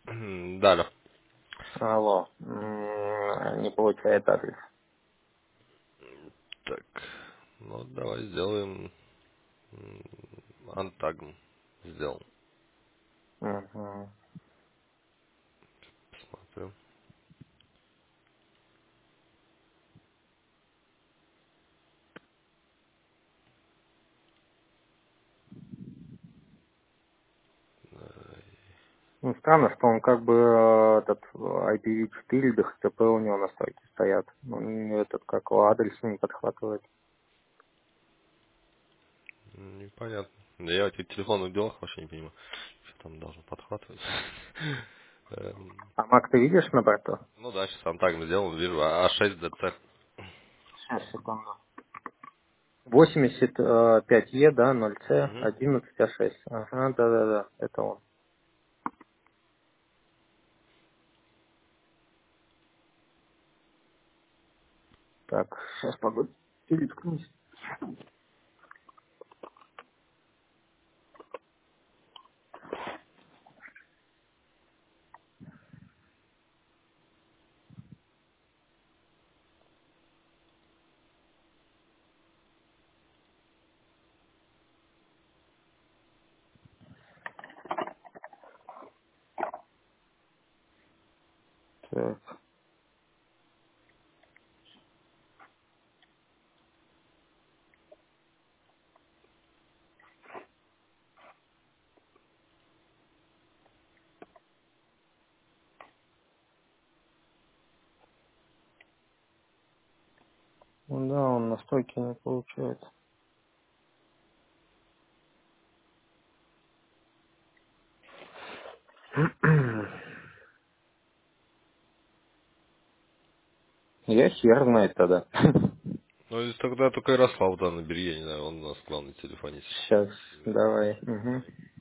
Да, алло. Алло. Не получает адрес. Так, ну давай сделаем антагм. Сделал. Угу. Посмотрим. Ну, странно, что он как бы этот IPv4 без HTTP у него настройки стоят. Ну, этот как его адрес не подхватывает. Непонятно. Да я в этих телефонных делах вообще не понимаю, что там должно подхватывать. А Мак ты видишь на борту? Ну да, сейчас антагм сделал, вижу, А6DC. Сейчас, секунду. 85E, да, 0C, Угу. 11А6. Ага, да-да-да, это он. Так, сейчас погоди. Переткнусь. Так, ну да, он настройки не получает. Я хер знает тогда. Ну, и тогда только Ярослав, да, набери, я не знаю, он у нас главный телефонист. Сейчас, давай. Угу.